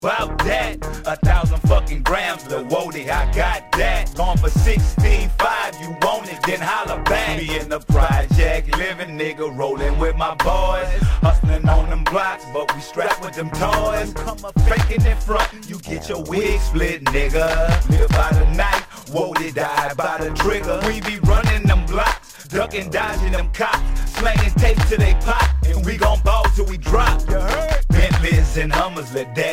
About that, 1,000 fucking grams, Lil Woody, I got that. Gone for 16.5, you want it, then holla back. Me in the project, living nigga, rolling with my boys. Hustling on them blocks, but we strapped with them toys. Come up faking in front, you get your wig split, nigga. Live by the knife, Woody die by the trigger. We be running them blocks, ducking, dodging them cops, slanging tape till they pop, and we gon' ball till we drop. Bentleys and Hummers, let that